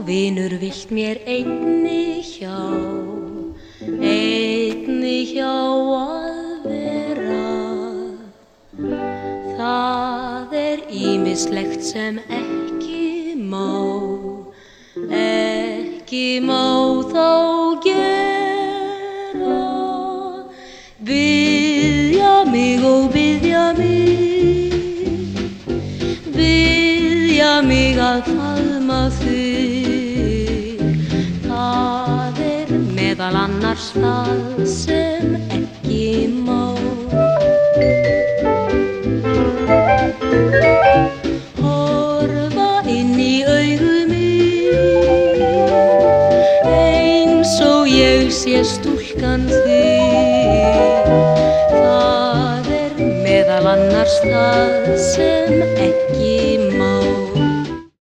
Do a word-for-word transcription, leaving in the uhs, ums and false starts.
vinur vilt mér einni hjá, einni hjá að vera. Það er ýmislegt sem ekki má, ekki má þá gera. Biðja mig og biðja mig, biðja mig að faðma þig. Það er meðal annars það sem ekki má. Horfa inn í augu mín eins og ég sé stúlkan þín. Það er meðal annars það sem ekki